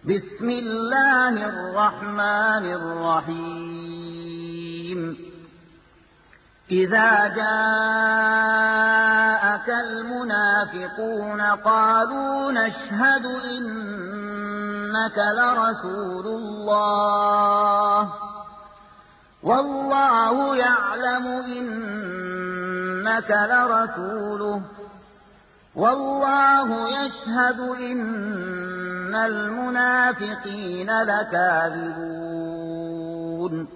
بسم الله الرحمن الرحيم إذا جاءك المنافقون قالوا نشهد إنك لرسول الله والله يعلم إنك لرسوله والله يشهد إن المنافقين لكاذبون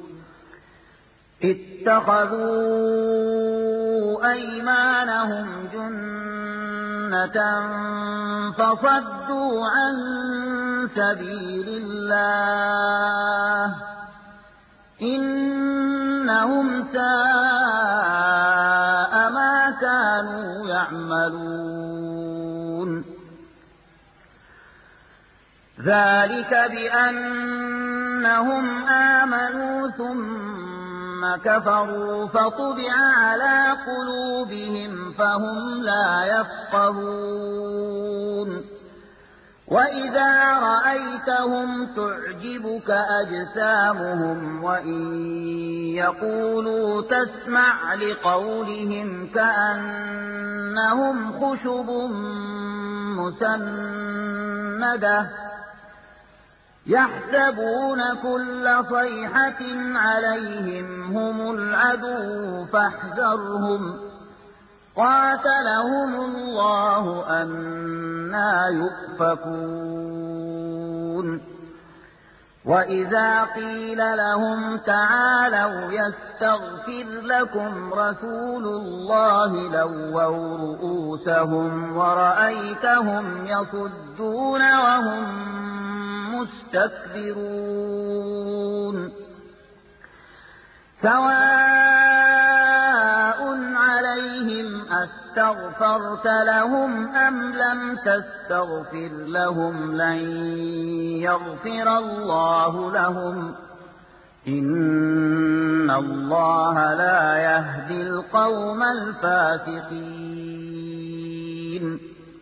اتخذوا أيمانهم جنة فصدوا عن سبيل الله إنهم ساء ما كانوا يعملون ذلك بأنهم آمنوا ثم كفروا فطبع على قلوبهم فهم لا يفقهون وإذا رأيتهم تعجبك أجسامهم وإن يقولوا تسمع لقولهم كأنهم خشب مسندة يحسبون كل صيحة عليهم هم العدو فاحذرهم قاتلهم الله أنى يؤفكون وإذا قيل لهم تعالوا يستغفر لكم رسول الله لووا رؤوسهم ورأيتهم يصدون وهم مستكبرون سواء عليهم أستغفرت لهم أم لم تستغفر لهم لن يغفر الله لهم إن الله لا يهدي القوم الفاسقين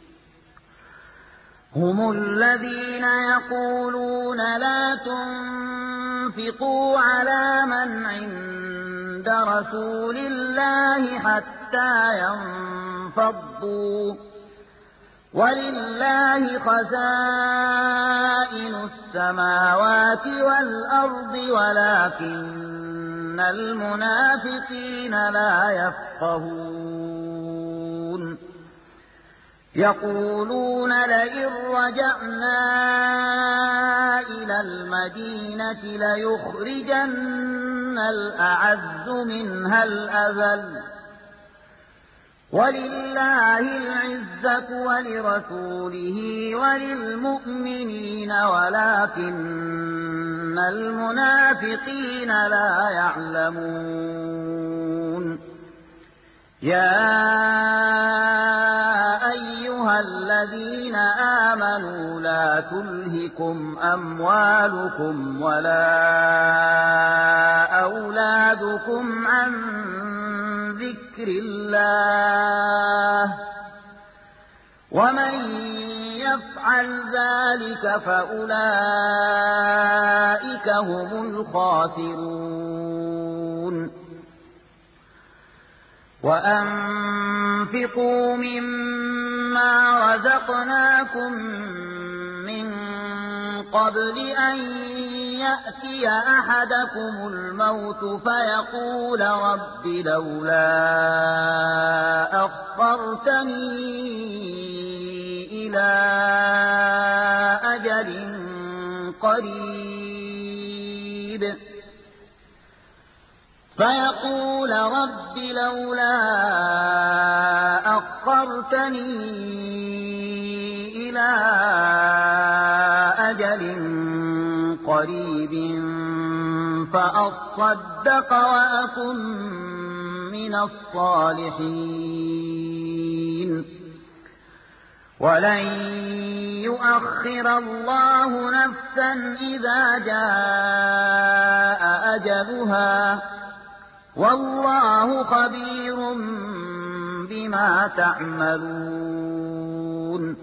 هم الذين يقولون لا تنفقوا على من عند رسول الله حتى ينفضوا ولله خزائن السماوات والأرض ولكن المنافقين لا يفقهون يقولون لئن رجعنا إلى المدينة ليخرجن الأعز منها الأذل ولله العزة ولرسوله وللمؤمنين ولكن المنافقين لا يعلمون يا أيها الذين آمنوا لا تلهكم أموالكم ولا أولادكم عن ذكر الله ومن يفعل ذلك فأولئك هم الخاسرون وأنفقوا مما رزقناكم من قبل أن يأتي أحدكم الموت فيقول رب لولا أخرتني إلى أجل قريب فيقول رب لولا أخرتني إلى أجل قريب فأصدق وأكن من الصالحين ولن يؤخر الله نفسا إذا جاء أجلها والله خبير بما تعملون